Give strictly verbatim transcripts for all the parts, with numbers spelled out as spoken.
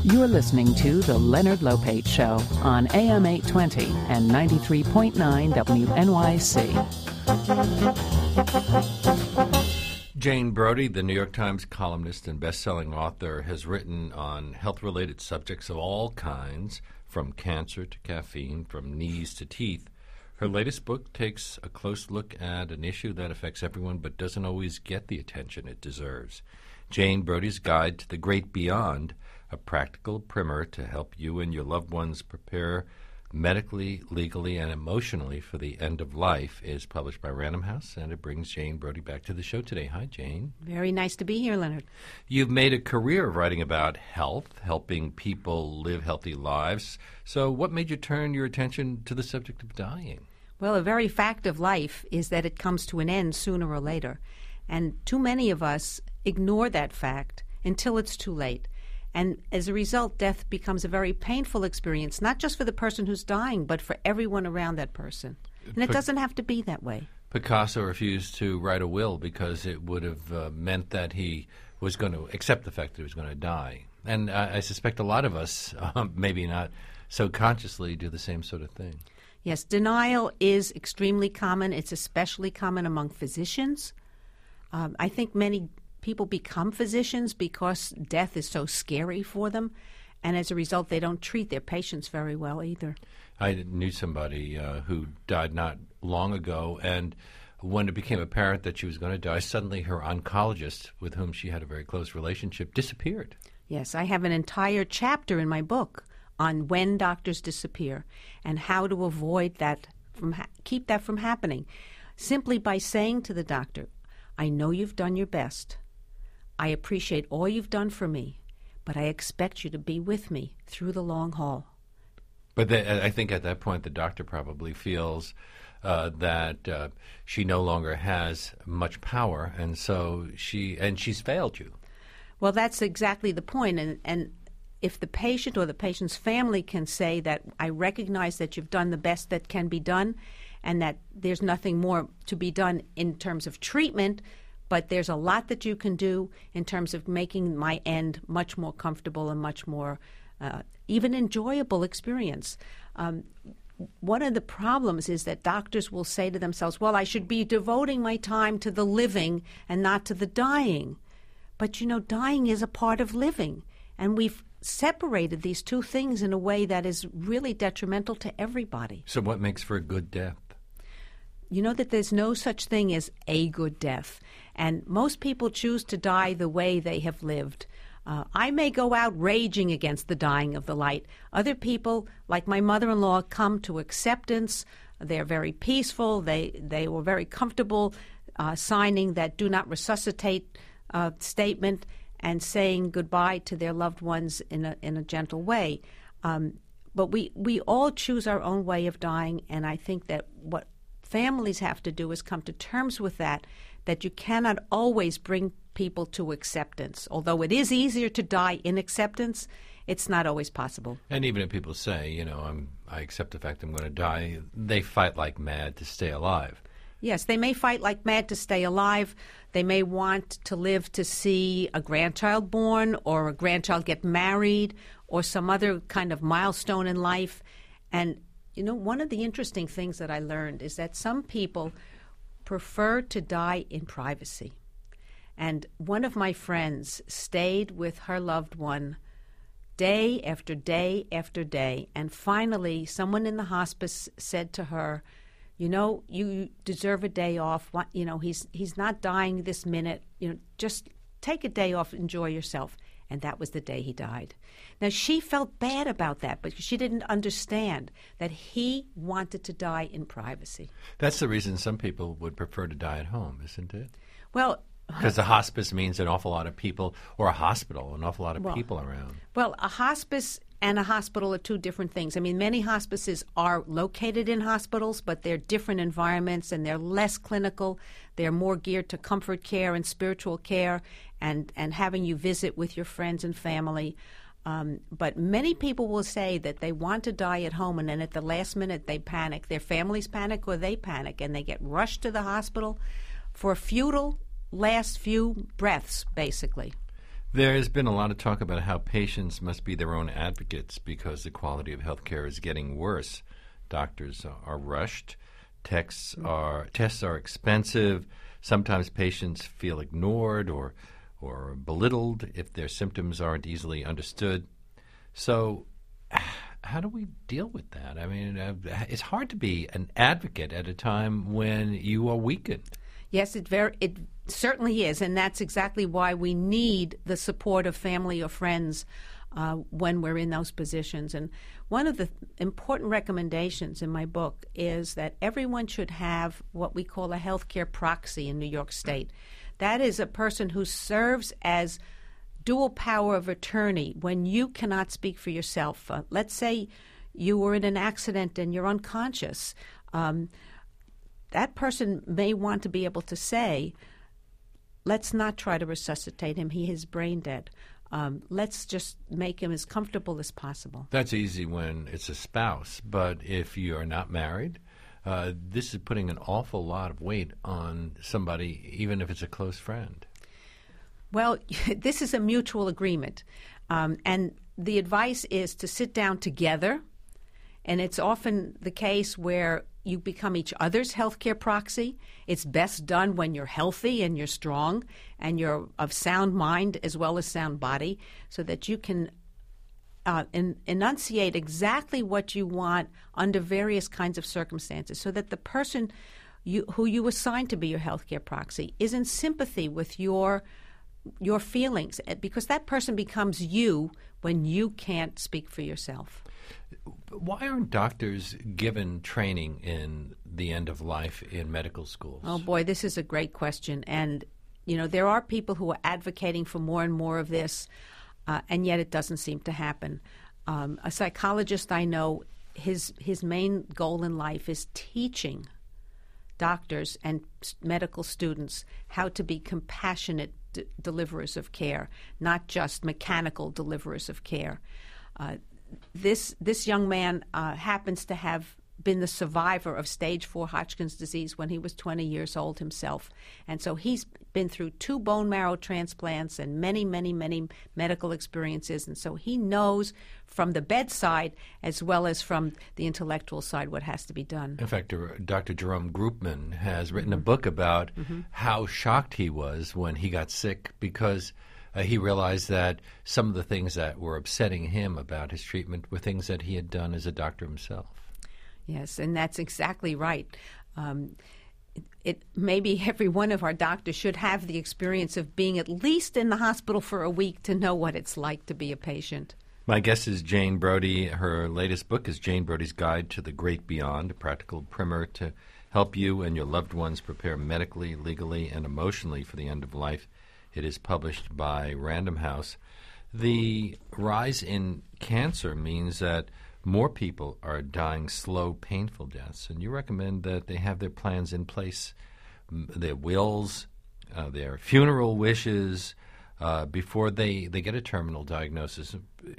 You're listening to The Leonard Lopate Show on A M eight twenty and ninety-three point nine W N Y C. Jane Brody, the New York Times columnist and best-selling author, has written on health-related subjects of all kinds, from cancer to caffeine, from knees to teeth. Her latest book takes a close look at an issue that affects everyone but doesn't always get the attention it deserves. Jane Brody's Guide to the Great Beyond, a practical primer to help you and your loved ones prepare medically, legally, and emotionally for the end of life, is published by Random House, and it brings Jane Brody back to the show today. Hi, Jane. Very nice to be here, Leonard. You've made a career of writing about health, helping people live healthy lives. So what made you turn your attention to the subject of dying? Well, a very fact of life is that it comes to an end sooner or later. And too many of us ignore that fact until it's too late. And as a result, death becomes a very painful experience, not just for the person who's dying, but for everyone around that person. And it P- doesn't have to be that way. Picasso refused to write a will because it would have uh, meant that he was going to accept the fact that he was going to die. And I, I suspect a lot of us, um, maybe not so consciously, do the same sort of thing. Yes, denial is extremely common. It's especially common among physicians. Um, I think many people become physicians because death is so scary for them, and as a result, they don't treat their patients very well either. I knew somebody uh, who died not long ago, and when it became apparent that she was going to die, suddenly her oncologist, with whom she had a very close relationship, disappeared. Yes, I have an entire chapter in my book on when doctors disappear and how to avoid that, from ha- keep that from happening, simply by saying to the doctor, I know you've done your best. I appreciate all you've done for me, but I expect you to be with me through the long haul. But the, I think at that point the doctor probably feels uh, that uh, she no longer has much power, and so she and she's failed you. Well, that's exactly the point, and and if the patient or the patient's family can say that I recognize that you've done the best that can be done, and that there's nothing more to be done in terms of treatment, but there's a lot that you can do in terms of making my end much more comfortable and much more uh, even enjoyable experience. Um, one of the problems is that doctors will say to themselves, well, I should be devoting my time to the living and not to the dying. But, you know, dying is a part of living, and we've separated these two things in a way that is really detrimental to everybody. So what makes for a good death? You know that there's no such thing as a good death, and most people choose to die the way they have lived. Uh, I may go out raging against the dying of the light. Other people, like my mother-in-law, come to acceptance. They're very peaceful. They they were very comfortable uh, signing that do not resuscitate uh, statement and saying goodbye to their loved ones in a in a gentle way. Um, but we, we all choose our own way of dying, and I think that what families have to do is come to terms with that, that you cannot always bring people to acceptance. Although it is easier to die in acceptance, it's not always possible. And even if people say, you know, I'm, I accept the fact I'm going to die, they fight like mad to stay alive. Yes, they may fight like mad to stay alive. They may want to live to see a grandchild born or a grandchild get married or some other kind of milestone in life. And you know, one of the interesting things that I learned is that some people prefer to die in privacy. And one of my friends stayed with her loved one day after day after day. And finally, someone in the hospice said to her, you know, you deserve a day off. What, you know, he's he's not dying this minute. You know, just take a day off, enjoy yourself. And that was the day he died. Now, she felt bad about that, but she didn't understand that he wanted to die in privacy. That's the reason some people would prefer to die at home, isn't it? Well, because the hospice means an awful lot of people, or a hospital, an awful lot of well, people around. Well, a hospice and a hospital are two different things. I mean, many hospices are located in hospitals, but they're different environments, and they're less clinical. They're more geared to comfort care and spiritual care and, and having you visit with your friends and family. Um, but many people will say that they want to die at home, and then at the last minute they panic. Their families panic or they panic, and they get rushed to the hospital for a futile last few breaths, basically. There's been a lot of talk about how patients must be their own advocates because the quality of health care is getting worse. Doctors are rushed. Texts are, tests are expensive. Sometimes patients feel ignored or, or belittled if their symptoms aren't easily understood. So how do we deal with that? I mean, uh, it's hard to be an advocate at a time when you are weakened. Yes, it very it certainly is, and that's exactly why we need the support of family or friends uh, when we're in those positions. And one of the important recommendations in my book is that everyone should have what we call a healthcare proxy in New York State. That is a person who serves as dual power of attorney when you cannot speak for yourself. Uh, let's say you were in an accident and you're unconscious. Um, that person may want to be able to say, let's not try to resuscitate him. He is brain dead. Um, let's just make him as comfortable as possible. That's easy when it's a spouse, but if you are not married, uh, this is putting an awful lot of weight on somebody, even if it's a close friend. Well, this is a mutual agreement, um, and the advice is to sit down together, and it's often the case where you become each other's healthcare proxy. It's best done when you're healthy and you're strong and you're of sound mind as well as sound body, so that you can uh, en- enunciate exactly what you want under various kinds of circumstances, so that the person you, who you assign to be your healthcare proxy is in sympathy with your your feelings, because that person becomes you when you can't speak for yourself. Why aren't doctors given training in the end of life in medical schools? Oh, boy, this is a great question. And, you know, there are people who are advocating for more and more of this, uh, and yet it doesn't seem to happen. Um, a psychologist I know, his his main goal in life is teaching doctors and medical students how to be compassionate d- deliverers of care, not just mechanical deliverers of care. Uh, This this young man uh, happens to have been the survivor of stage four Hodgkin's disease when he was twenty years old himself. And so he's been through two bone marrow transplants and many, many, many medical experiences. And so he knows from the bedside as well as from the intellectual side what has to be done. In fact, Doctor Jerome Groopman has written a book about mm-hmm. how shocked he was when he got sick because Uh, he realized that some of the things that were upsetting him about his treatment were things that he had done as a doctor himself. Yes, and that's exactly right. Um, it, it maybe every one of our doctors should have the experience of being at least in the hospital for a week to know what it's like to be a patient. My guest is Jane Brody. Her latest book is Jane Brody's Guide to the Great Beyond, a practical primer to help you and your loved ones prepare medically, legally, and emotionally for the end of life. It is published by Random House. The rise in cancer means that more people are dying slow, painful deaths, and you recommend that they have their plans in place, their wills, uh, their funeral wishes, uh, before they, they get a terminal diagnosis.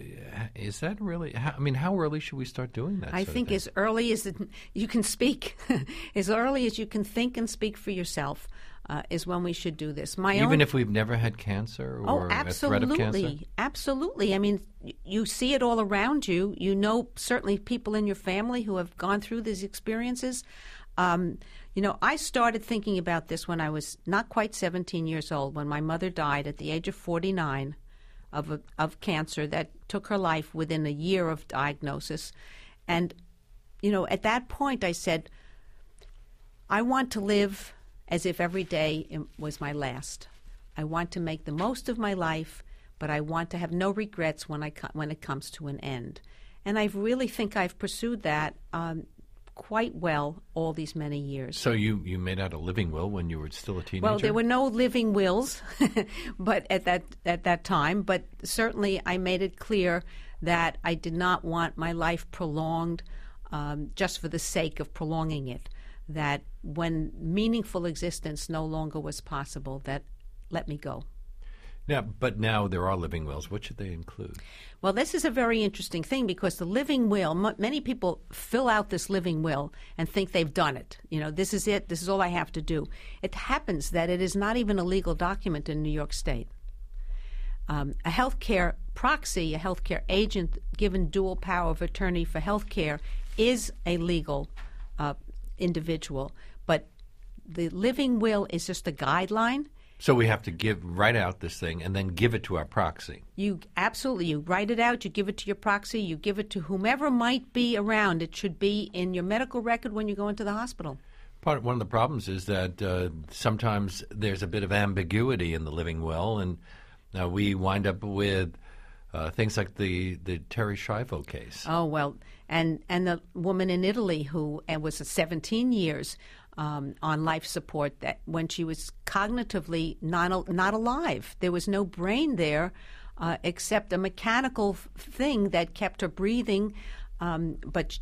Is that really – I mean, how early should we start doing that? I think as early as it, you can speak, as early as you can think and speak for yourself. Uh, is when we should do this. My Even own, if we've never had cancer or oh, a threat of cancer? Absolutely. Absolutely. I mean, you see it all around you. You know certainly people in your family who have gone through these experiences. Um, you know, I started thinking about this when I was not quite seventeen years old, when my mother died at the age of forty-nine of, a, of cancer that took her life within a year of diagnosis. And, you know, at that point I said, I want to live as if every day was my last. I want to make the most of my life, but I want to have no regrets when I when it comes to an end. And I really think I've pursued that um, quite well all these many years. So you, you made out a living will when you were still a teenager? Well, there were no living wills but at that at that time, but certainly I made it clear that I did not want my life prolonged um, just for the sake of prolonging it. That when meaningful existence no longer was possible, that let me go. Yeah, but now there are living wills. What should they include? Well, this is a very interesting thing because the living will, m- many people fill out this living will and think they've done it. You know, this is it. This is all I have to do. It happens that it is not even a legal document in New York State. Um, a healthcare proxy, a healthcare agent given dual power of attorney for healthcare, is a legal uh, individual. But the living will is just a guideline. So we have to give write out this thing and then give it to our proxy. You absolutely, you write it out, you give it to your proxy, you give it to whomever might be around. It should be in your medical record when you go into the hospital. Part one of the problems is that uh, sometimes there's a bit of ambiguity in the living will, and uh, we wind up with uh, things like the, the Terri Schiavo case. Oh, well, and, and the woman in Italy who uh, was seventeen years um, on life support, that when she was cognitively not, not alive. There was no brain there uh, except a mechanical f- thing that kept her breathing, um, but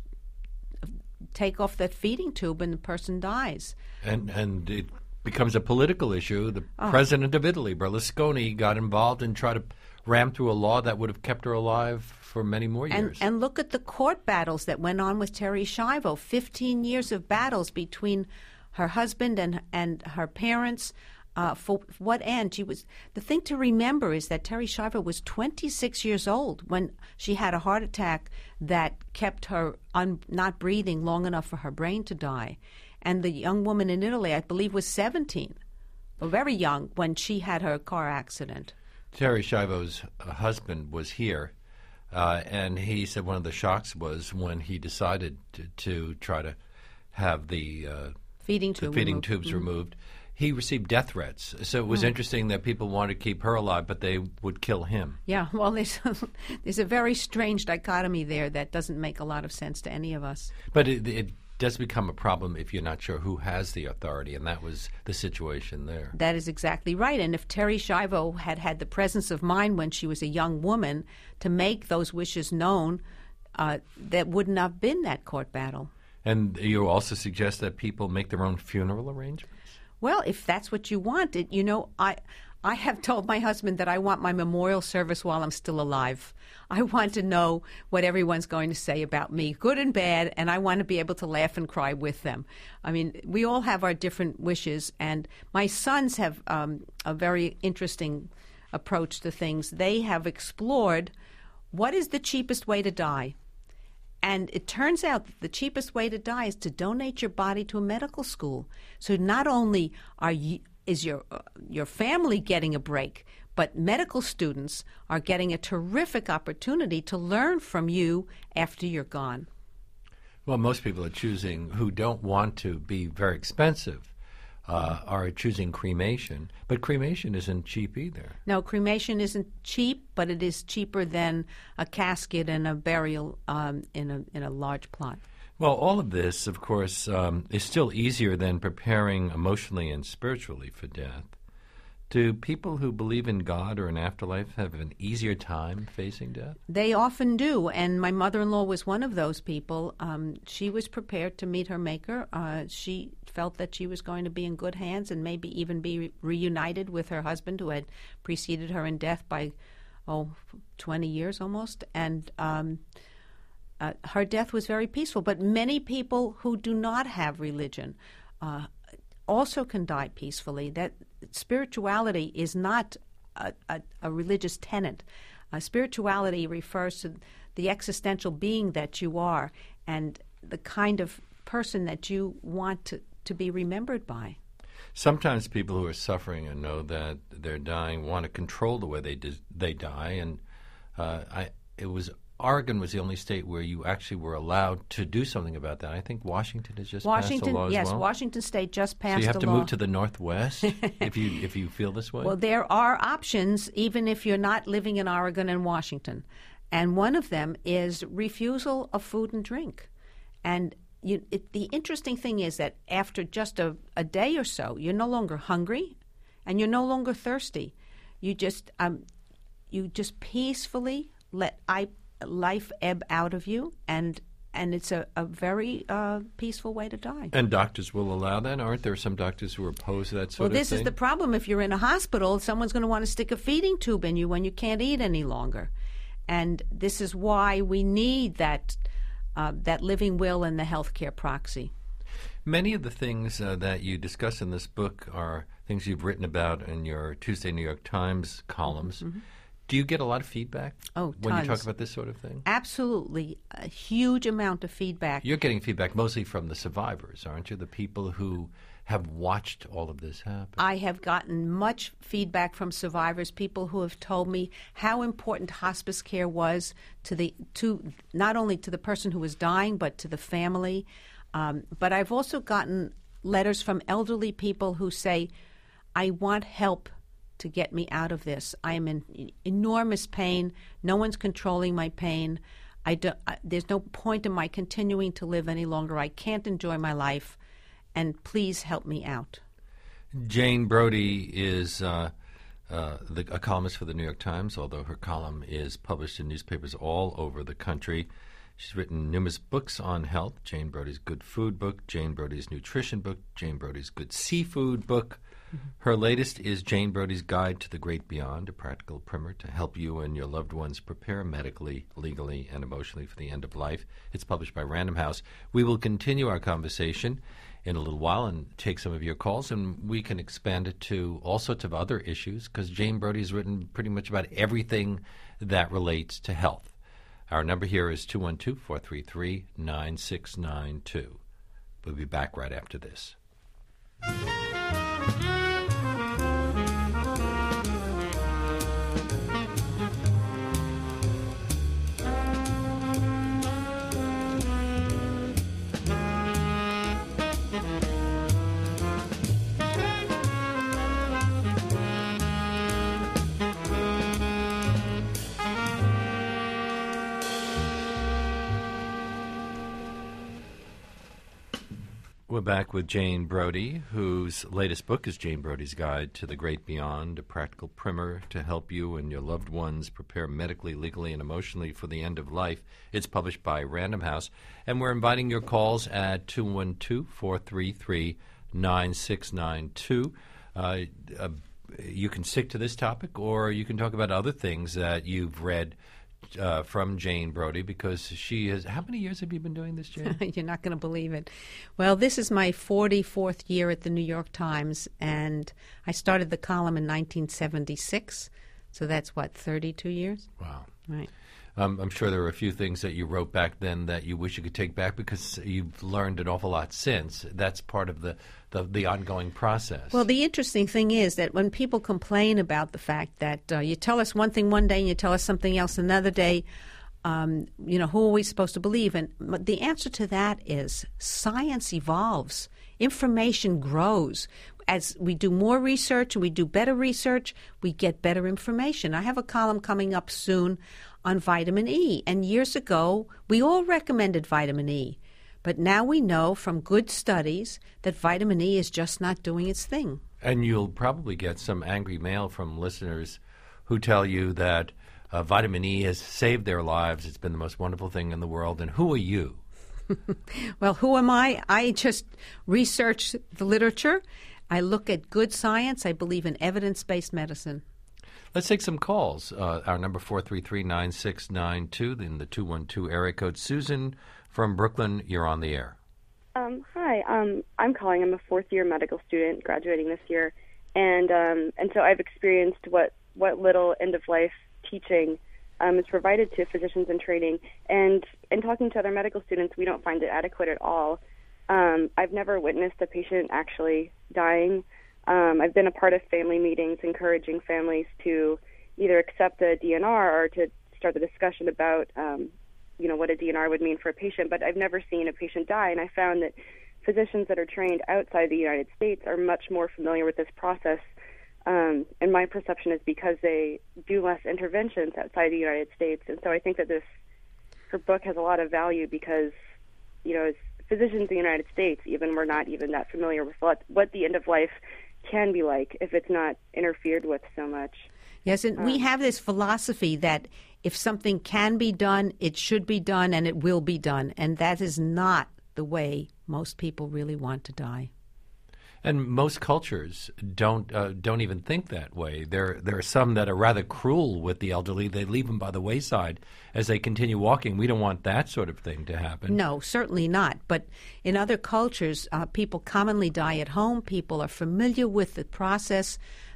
take off that feeding tube and the person dies. And and it becomes a political issue. The Oh. president of Italy, Berlusconi, got involved and tried to ram through a law that would have kept her alive for many more And, years. and look at the court battles that went on with Terri Schiavo. Fifteen years of battles between her husband and and her parents. Uh, for what end? She was. The thing to remember is that Terri Schiavo was twenty-six years old when she had a heart attack that kept her un, not breathing long enough for her brain to die. And the young woman in Italy, I believe, was seventeen, or very young, when she had her car accident. Terri Schiavo's uh, husband was here, uh, and he said one of the shocks was when he decided to, to try to have the, uh, Feeding the tube feeding removed. tubes Mhm. removed. He received death threats. So it was Oh. interesting that people wanted to keep her alive, but they would kill him. Yeah, well, there's there's a very strange dichotomy there that doesn't make a lot of sense to any of us. But it, it does become a problem if you're not sure who has the authority, and that was the situation there. That is exactly right. And if Terri Schiavo had had the presence of mind when she was a young woman to make those wishes known, uh, that wouldn't have been that court battle. And you also suggest that people make their own funeral arrangements? Well, if that's what you want, it, you know, I I have told my husband that I want my memorial service while I'm still alive. I want to know what everyone's going to say about me, good and bad, and I want to be able to laugh and cry with them. I mean, we all have our different wishes, and my sons have um, a very interesting approach to things. They have explored what is the cheapest way to die. And it turns out that the cheapest way to die is to donate your body to a medical school. So not only are you, is your uh, your family getting a break, but medical students are getting a terrific opportunity to learn from you after you're gone. Well, most people are choosing, who don't want to be very expensive, uh, are choosing cremation. But cremation isn't cheap either. No, cremation isn't cheap, but it is cheaper than a casket and a burial um, in a in a large plot. Well, all of this, of course, um, is still easier than preparing emotionally and spiritually for death. Do people who believe in God or an afterlife have an easier time facing death? They often do, and my mother-in-law was one of those people. Um, she was prepared to meet her maker. Uh, she felt that she was going to be in good hands and maybe even be re- reunited with her husband, who had preceded her in death by, oh, twenty years almost. And um, uh, her death was very peaceful. But many people who do not have religion uh, also can die peacefully. That spirituality is not a, a, a religious tenet. Uh, spirituality refers to the existential being that you are and the kind of person that you want to, to be remembered by. Sometimes people who are suffering and know that they're dying want to control the way they dis- they die. And uh, I, it was Oregon was the only state where you actually were allowed to do something about that. I think Washington has just Washington, passed a law as yes, well. Washington State just passed So you have a to law. move to the Northwest if you if you feel this way? Well, there are options even if you're not living in Oregon and Washington. And one of them is refusal of food and drink. And you, it, the interesting thing is that after just a, a day or so, you're no longer hungry and you're no longer thirsty. You just um, you just peacefully let I, life ebb out of you, and and it's a, a very uh, peaceful way to die. And doctors will allow that? Aren't there some doctors who are opposed to that sort Well, of this thing? is the problem. If you're in a hospital, someone's going to want to stick a feeding tube in you when you can't eat any longer. And this is why we need that uh, that living will and the healthcare proxy. Many of the things uh, that you discuss in this book are things you've written about in your Tuesday New York Times columns. Mm-hmm. Do you get a lot of feedback Oh, when you tons. talk about this sort of thing? Absolutely. A huge amount of feedback. You're getting feedback mostly from the survivors, aren't you? The people who have watched all of this happen. I have gotten much feedback from survivors, people who have told me how important hospice care was to the to not only to the person who was dying, but to the family. Um, but I've also gotten letters from elderly people who say, I want help to get me out of this. I am in enormous pain. No one's controlling my pain. I do, I, there's no point in my continuing to live any longer. I can't enjoy my life, and please help me out. Jane Brody is uh, uh, the, a columnist for the New York Times, although her column is published in newspapers all over the country. She's written numerous books on health. Jane Brody's Good Food book, Jane Brody's Nutrition book, Jane Brody's Good Seafood book. Mm-hmm. Her latest is Jane Brody's Guide to the Great Beyond, a practical primer to help you and your loved ones prepare medically, legally, and emotionally for the end of life. It's published by Random House. We will continue our conversation in a little while and take some of your calls, and we can expand it to all sorts of other issues because Jane Brody's written pretty much about everything that relates to health. Our number here is two one two, four three three, nine six nine two. We'll be back right after this. We're back with Jane Brody, whose latest book is Jane Brody's Guide to the Great Beyond, a practical primer to help you and your loved ones prepare medically, legally, and emotionally for the end of life. It's published by Random House, and we're inviting your calls at two one two, four three three, nine six nine two. Uh, uh, you can stick to this topic, or you can talk about other things that you've read Uh, from Jane Brody, because she has. How many years have you been doing this, Jane? You're not going to believe it. Well, this is my forty-fourth year at the New York Times, and I started the column in nineteen seventy-six, so that's, what, thirty-two years? Wow. Right. Um, I'm sure there are a few things that you wrote back then that you wish you could take back because you've learned an awful lot since. That's part of the, the, the ongoing process. Well, the interesting thing is that when people complain about the fact that uh, you tell us one thing one day and you tell us something else another day, um, you know, who are we supposed to believe? And the answer to that is science evolves. Information grows. As we do more research and we do better research, we get better information. I have a column coming up soon on vitamin E. And years ago, we all recommended vitamin E. But now we know from good studies that vitamin E is just not doing its thing. And you'll probably get some angry mail from listeners who tell you that uh, vitamin E has saved their lives. It's been the most wonderful thing in the world. And who are you? Well, who am I? I just research the literature. I look at good science. I believe in evidence-based medicine. Let's take some calls. Uh, our number four three three, nine six nine two, then the two one two area code. Susan from Brooklyn, you're on the air. Um, hi, um, I'm calling. I'm a fourth-year medical student graduating this year, and um, and so I've experienced what, what little end-of-life teaching um, is provided to physicians in training. And in talking to other medical students, we don't find it adequate at all. Um, I've never witnessed a patient actually dying. Um, I've been a part of family meetings encouraging families to either accept a D N R or to start the discussion about, um, you know, what a D N R would mean for a patient, but I've never seen a patient die, and I found that physicians that are trained outside the United States are much more familiar with this process, um, and my perception is because they do less interventions outside the United States, and so I think that this, her book has a lot of value because, you know, as physicians in the United States, even we're not even that familiar with what, what the end of life can be like if it's not interfered with so much. Yes, and um, we have this philosophy that if something can be done, it should be done, and it will be done. And that is not the way most people really want to die. And most cultures don't uh, don't even think that way. There there are some that are rather cruel with the elderly. They leave them by the wayside as they continue walking. We don't want that sort of thing to happen. No, certainly not. But in other cultures, uh, people commonly die at home. People are familiar with the process.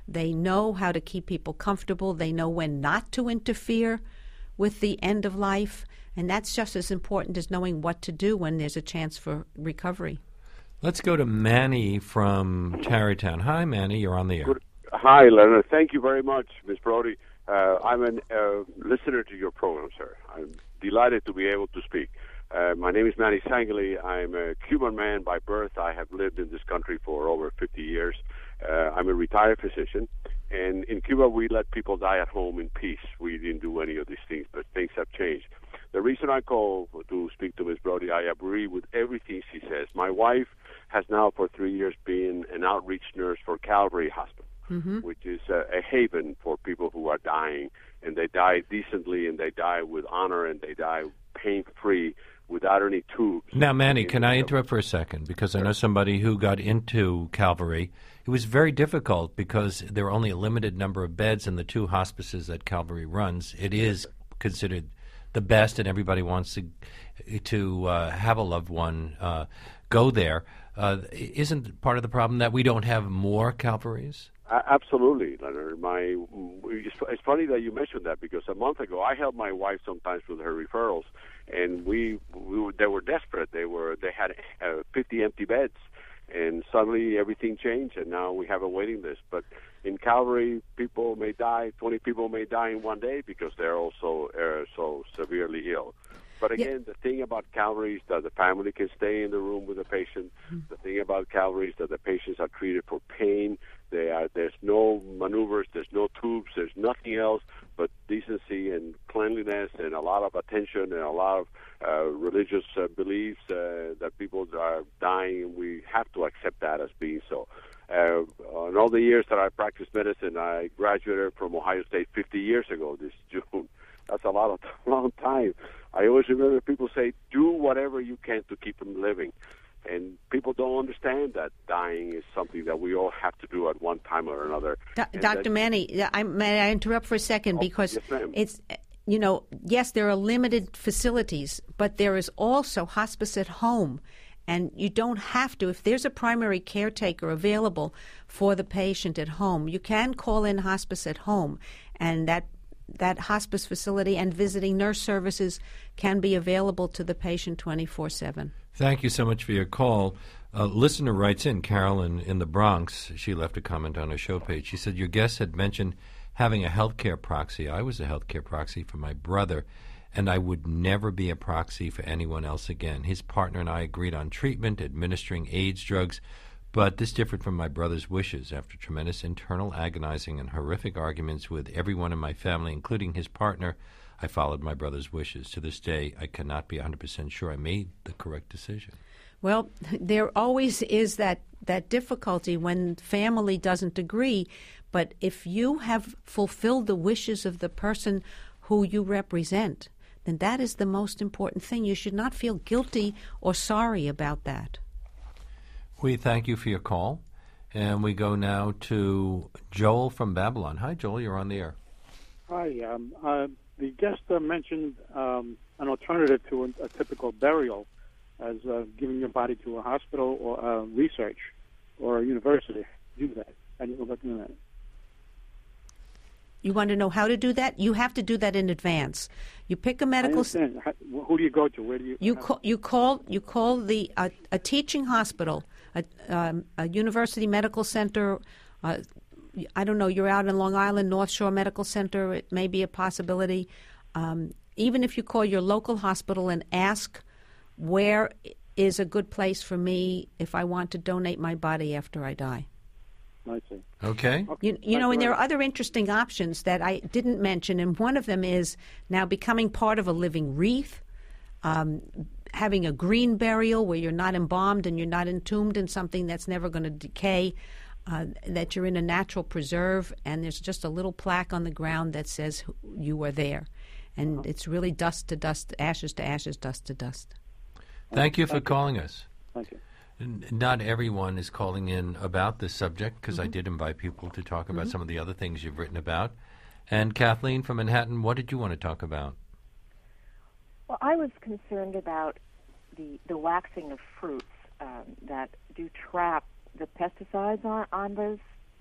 They know how to keep people comfortable. They know when not to interfere with the end of life. And that's just as important as knowing what to do when there's a chance for recovery. Let's go to Manny from Tarrytown. Hi, Manny. You're on the air. Good. Hi, Leonard. Thank you very much, Miz Brody. Uh, I'm a uh, listener to your program, sir. I'm delighted to be able to speak. Uh, my name is Manny Sangli. I'm a Cuban man by birth. I have lived in this country for over fifty years. Uh, I'm a retired physician. And in Cuba, we let people die at home in peace. We didn't do any of these things, but things have changed. The reason I call to speak to Miz Brody, I agree with everything she says. My wife has now for three years been an outreach nurse for Calvary Hospital, mm-hmm. which is a, a haven for people who are dying, and they die decently, and they die with honor, and they die pain-free without any tubes. Now, Manny, can I interrupt for a second? Because I know somebody who got into Calvary. It was very difficult because there are only a limited number of beds in the two hospices that Calvary runs. It is considered the best, and everybody wants to to uh, have a loved one uh, go there. Uh, isn't part of the problem that we don't have more Calvaries? Uh, absolutely, Leonard. My, it's funny that you mentioned that because a month ago I helped my wife sometimes with her referrals, and we, we they were desperate. They were they had uh, fifty empty beds, and suddenly everything changed, and now we have a waiting list. But in Calvary, people may die. Twenty people may die in one day because they're also uh, so severely ill. But again, yeah. the thing about Calvary is that the family can stay in the room with the patient. Mm-hmm. The thing about Calvary is that the patients are treated for pain. They are, there's no maneuvers, there's no tubes, there's nothing else but decency and cleanliness and a lot of attention and a lot of uh, religious uh, beliefs uh, that people are dying, and we have to accept that as being so. Uh, in all the years that I practiced medicine, I graduated from Ohio State fifty years ago this June. That's a lot of long time. I always remember people say, do whatever you can to keep them living. And people don't understand that dying is something that we all have to do at one time or another. Do- Doctor That, Manny, I, may I interrupt for a second? Oh, because yes, it's, you know, yes, there are limited facilities, but there is also hospice at home. And you don't have to, if there's a primary caretaker available for the patient at home, you can call in hospice at home, and that that hospice facility and visiting nurse services can be available to the patient twenty-four seven. Thank you so much for your call. A listener writes in, Carolyn in the Bronx. She left a comment on her show page. She said, your guest had mentioned having a healthcare proxy. I was a healthcare proxy for my brother, and I would never be a proxy for anyone else again. His partner and I agreed on treatment, administering AIDS drugs, but this differed from my brother's wishes. After tremendous internal agonizing and horrific arguments with everyone in my family, including his partner, I followed my brother's wishes. To this day, I cannot be one hundred percent sure I made the correct decision. Well, there always is that, that difficulty when family doesn't agree, but if you have fulfilled the wishes of the person who you represent, then that is the most important thing. You should not feel guilty or sorry about that. We thank you for your call, and we go now to Joel from Babylon. Hi, Joel. You're on the air. Hi. Um, uh, the guest uh, mentioned um, an alternative to a, a typical burial as uh, giving your body to a hospital or uh, research or a university. Do that. How do you go about doing that? You want to know how to do that? You have to do that in advance. You pick a medical. I understand. How, who do you go to? Where do you? You call. You call. You call the uh, a teaching hospital, a, um, a university medical center. Uh, I don't know. You're out in Long Island, North Shore Medical Center. It may be a possibility. Um, even if you call your local hospital and ask, where is a good place for me if I want to donate my body after I die? I see. Okay. You, you know, and there are other interesting options that I didn't mention, and one of them is now becoming part of a living wreath, um, having a green burial where you're not embalmed and you're not entombed in something that's never going to decay, uh, that you're in a natural preserve, and there's just a little plaque on the ground that says you were there. And uh-huh. It's really dust to dust, ashes to ashes, dust to dust. Thank you for Thank calling you. us. Thank you. Not everyone is calling in about this subject because mm-hmm. I did invite people to talk about mm-hmm. some of the other things you've written about. And Kathleen from Manhattan, what did you want to talk about? Well, I was concerned about the, the waxing of fruits um, that do trap the pesticides on, on those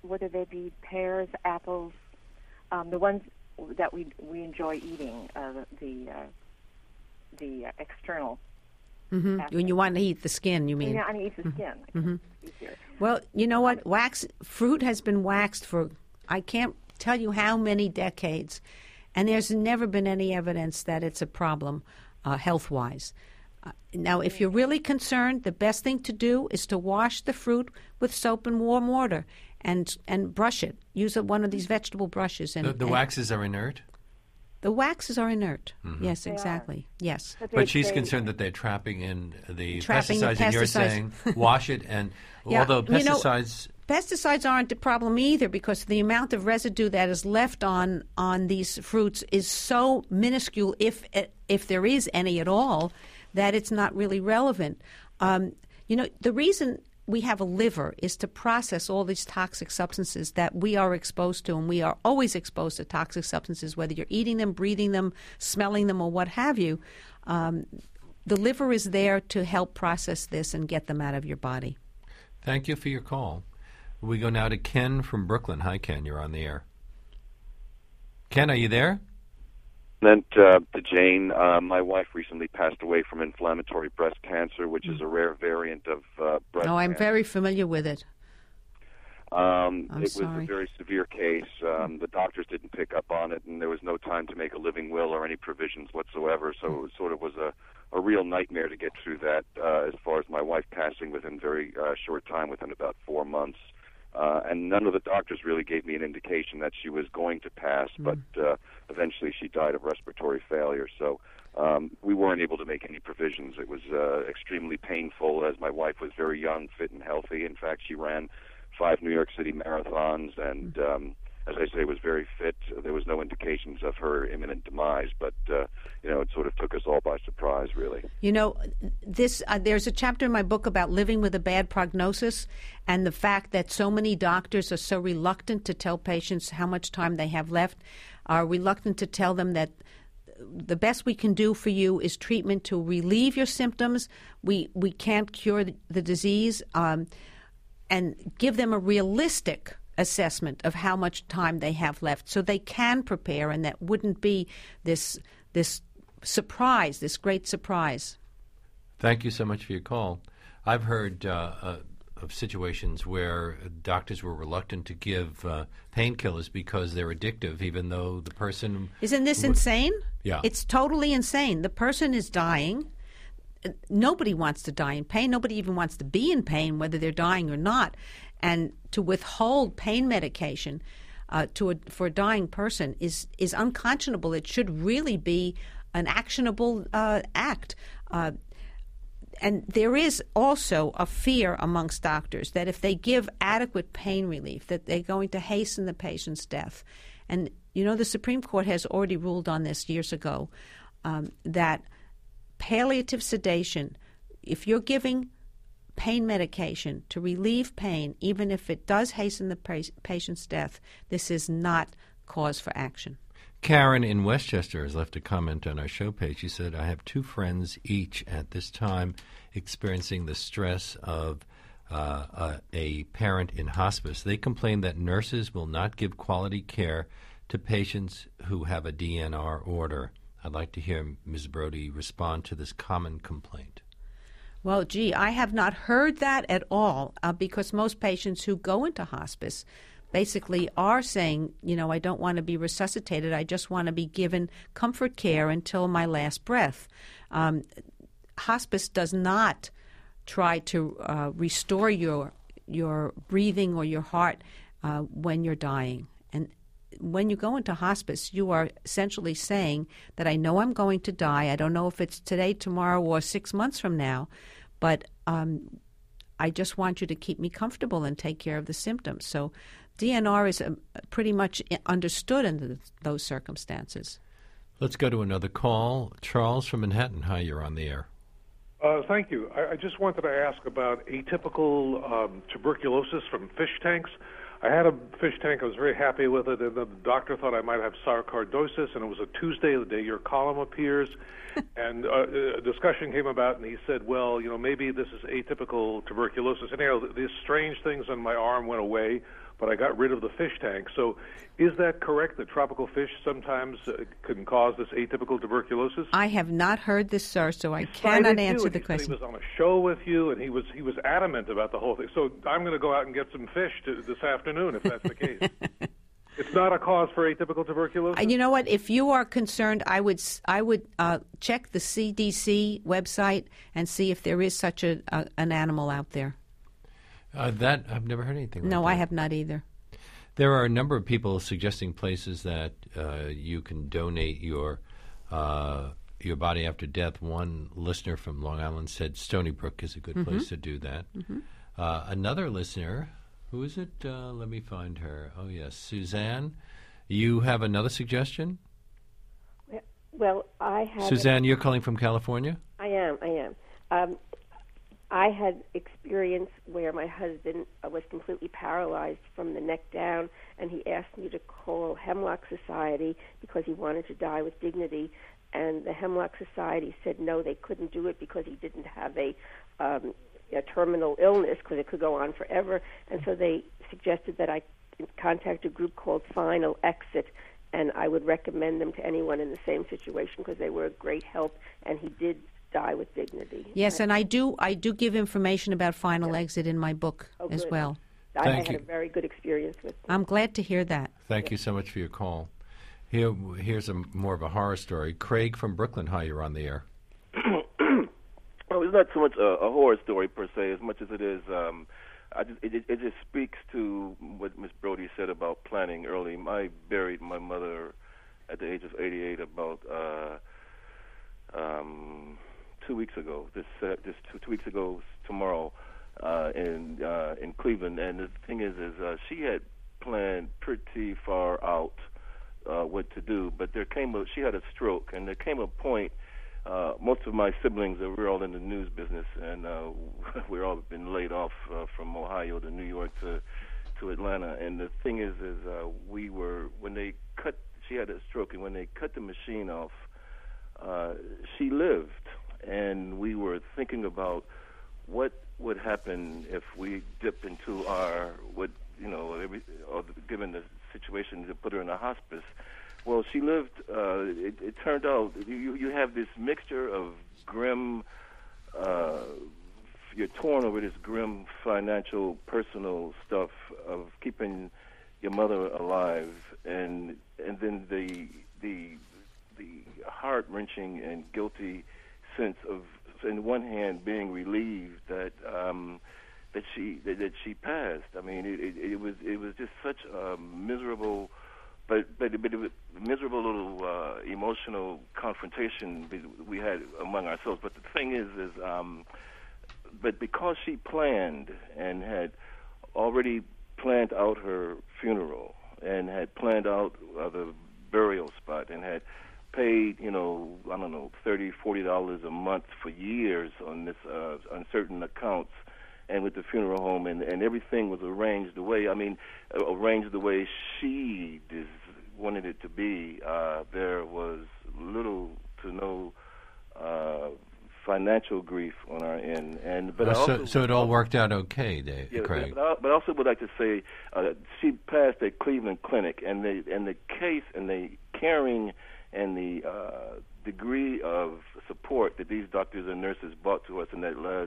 whether they be pears, apples, um, the ones that we we enjoy eating, uh, the uh, the uh, external. Mm-hmm. When you want to eat the skin, you mean? Yeah, I mean, eat the skin. Mm-hmm. It's easier. Well, you know what? Wax fruit has been waxed for I can't tell you how many decades, and there's never been any evidence that it's a problem uh, health-wise. Uh, now, if you're really concerned, the best thing to do is to wash the fruit with soap and warm water and and brush it. Use a, one of these vegetable brushes. And The, the and waxes are inert? The waxes are inert. Mm-hmm. Yes, They exactly. Yes. But, they, But she's they, concerned that they're trapping in the Trapping the pesticides, and you're pesticides. saying wash it, and Yeah, although you know, pesticides... Pesticides aren't a problem either because the amount of residue that is left on, on these fruits is so minuscule, if if there is any at all, that it's not really relevant. Um, you know, the reason we have a liver is to process all these toxic substances that we are exposed to, and we are always exposed to toxic substances, whether you're eating them, breathing them, smelling them, or what have you. Um, the liver is there to help process this and get them out of your body. Thank you for your call. We go now to Ken from Brooklyn. Hi, Ken. You're on the air. Ken, are you there? And uh, to Jane, uh, my wife recently passed away from inflammatory breast cancer, which is a rare variant of uh, breast Oh, I'm cancer. very familiar with it. Um, I'm it was sorry. a very severe case. Um, the doctors didn't pick up on it, and there was no time to make a living will or any provisions whatsoever. So it was, sort of was a, a real nightmare to get through that. Uh, as far as my wife passing within very uh, short time, within about four months. Uh, and none of the doctors really gave me an indication that she was going to pass, mm. but uh, eventually she died of respiratory failure. So um, we weren't able to make any provisions. It was uh, extremely painful, as my wife was very young, fit, and healthy. In fact, she ran five New York City marathons, and um, as I say, was very fit. There was no indications of her imminent demise, but uh, you know, it sort of took us all by surprise, really. You know, this uh, there's a chapter in my book about living with a bad prognosis, and the fact that so many doctors are so reluctant to tell patients how much time they have left, are reluctant to tell them that the best we can do for you is treatment to relieve your symptoms. We we can't cure the, the disease, um, and give them a realistic assessment of how much time they have left so they can prepare, and that wouldn't be this this surprise, this great surprise. Thank you so much for your call. I've heard uh, uh, of situations where doctors were reluctant to give uh, painkillers because they're addictive, even though the person... Isn't this w- insane? Yeah. It's totally insane. The person is dying. Nobody wants to die in pain. Nobody even wants to be in pain, whether they're dying or not. And to withhold pain medication uh, to a, for a dying person is, is unconscionable. It should really be an actionable uh, act. Uh, and there is also a fear amongst doctors that if they give adequate pain relief, that they're going to hasten the patient's death. And, you know, the Supreme Court has already ruled on this years ago, um, that palliative sedation, if you're giving pain medication to relieve pain, even if it does hasten the pa- patient's death, this is not cause for action. Karen in Westchester has left a comment on our show page. She said, I have two friends each at this time experiencing the stress of uh, a, a parent in hospice. They complain that nurses will not give quality care to patients who have a D N R order. I'd like to hear Miz Brody respond to this common complaint. Well, gee, I have not heard that at all uh, because most patients who go into hospice basically are saying, you know, I don't want to be resuscitated. I just want to be given comfort care until my last breath. Um, hospice does not try to uh, restore your your breathing or your heart uh, when you're dying. And when you go into hospice, you are essentially saying that I know I'm going to die. I don't know if it's today, tomorrow, or six months from now, but um, I just want you to keep me comfortable and take care of the symptoms. So D N R is um, pretty much understood in those circumstances. Let's go to another call. Charles from Manhattan. Hi, you're on the air. Uh, thank you. I, I just wanted to ask about atypical um, tuberculosis from fish tanks. I had a fish tank. I was very happy with it, and the doctor thought I might have sarcoidosis, and it was a Tuesday, the day your column appears. And uh, a discussion came about, and he said, well, you know, maybe this is atypical tuberculosis. And, you know, these strange things on my arm went away, but I got rid of the fish tank. So is that correct, that tropical fish sometimes uh, can cause this atypical tuberculosis? I have not heard this, sir, so I He cannot cited you, answer and the he said question. He was on a show with you, and he was he was adamant about the whole thing. So I'm going to go out and get some fish to, this afternoon, if that's the case. It's not a cause for atypical tuberculosis? And you know what? If you are concerned, I would s- I would uh, check the C D C website and see if there is such a, a an animal out there. Uh, that I've never heard anything like No, that. I have not either. There are a number of people suggesting places that uh, you can donate your uh, your body after death. One listener from Long Island said Stony Brook is a good Mhm. place to do that. Mhm. Uh, another listener, who is it? Uh, let me find her. Oh, yes, Suzanne. You have another suggestion? Well, I had. Suzanne, you're calling from California? I am. I am. Um, I had experience where my husband uh, was completely paralyzed from the neck down, and he asked me to call Hemlock Society because he wanted to die with dignity. And the Hemlock Society said no, they couldn't do it because he didn't have a, um, a terminal illness, because it could go on forever. And so they suggested that I contact a group called Final Exit, and I would recommend them to anyone in the same situation because they were a great help, and he did die with dignity. Yes, and I do I do give information about Final Exit in my book Oh, as good. well. I, I Thank had you. a very good experience with them. I'm glad to hear that. Thank you so much for your call. Here, here's a more of a horror story. Craig from Brooklyn. Hi, you're on the air. Well, it's not so much a, a horror story per se, as much as it is. Um, I just, it, it just speaks to what Miss Brody said about planning early. I buried my mother at the age of eighty-eight about uh, um, two weeks ago. This uh, this two, two weeks ago tomorrow uh, in uh, in Cleveland. And the thing is, is uh, she had planned pretty far out uh, what to do, but there came a she had a stroke, and there came a point. Uh, most of my siblings, uh, we're all in the news business, and uh, we're all been laid off uh, from Ohio to New York to to Atlanta. And the thing is, is uh, we were when they cut. She had a stroke, and when they cut the machine off, uh, she lived. And we were thinking about what would happen if we dip into our what you know, every, or given the situation to put her in a hospice. Well, she lived. Uh, it, it turned out you you have this mixture of grim. Uh, you're torn over this grim financial, personal stuff of keeping your mother alive, and and then the the the heart wrenching and guilty sense of, in one hand, being relieved that um, that she that, that she passed. I mean, it, it, it was it was just such a miserable. But but, but it was a miserable little uh, emotional confrontation we had among ourselves. But the thing is, is um, but because she planned and had already planned out her funeral and had planned out uh, the burial spot and had paid, you know, I don't know, thirty, forty dollars a month for years on this uh, on certain accounts. And with the funeral home, and, and everything was arranged the way, I mean, uh, arranged the way she des- wanted it to be. Uh, there was little to no uh, financial grief on our end. And but Uh, I so, also, so it all worked out okay, Dave, yeah, Craig. But I, but I also would like to say uh, she passed at Cleveland Clinic, and the and the case and the caring and the uh, degree of support that these doctors and nurses brought to us in that last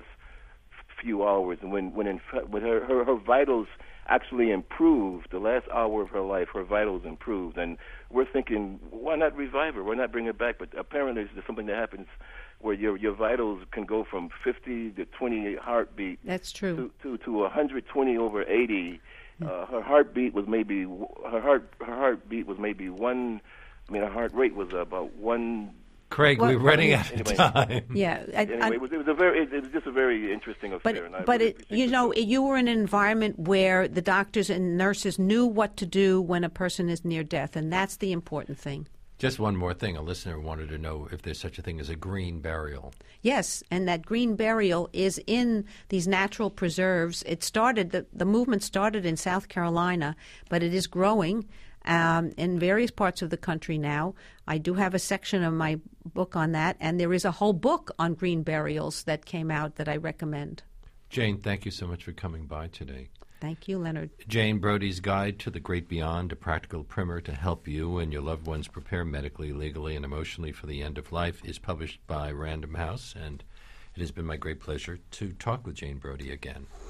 few hours, and when when in fact when her, her her vitals actually improved, the last hour of her life, her vitals improved, and we're thinking, why not revive her? Why not bring her back? But apparently, there's something that happens where your your vitals can go from fifty to twenty-eight heartbeat. That's true. To to, to one hundred twenty over eighty. Uh, her heartbeat was maybe her heart her heartbeat was maybe one. I mean, her heart rate was about one. Craig, Well, we're running out of anyway. time. Yeah. I, Anyway, I, it was, it was a very it, it was just a very interesting affair. But and I but really it, you know, you were in an environment where the doctors and nurses knew what to do when a person is near death, and that's the important thing. Just one more thing. A listener wanted to know if there's such a thing as a green burial. Yes, and that green burial is in these natural preserves. It started the the movement started in South Carolina, but it is growing um, in various parts of the country now. I do have a section of my book on that, and there is a whole book on green burials that came out that I recommend. Jane, thank you so much for coming by today. Thank you, Leonard. Jane Brody's Guide to the Great Beyond, a practical primer to help you and your loved ones prepare medically, legally, and emotionally for the end of life, is published by Random House, and it has been my great pleasure to talk with Jane Brody again.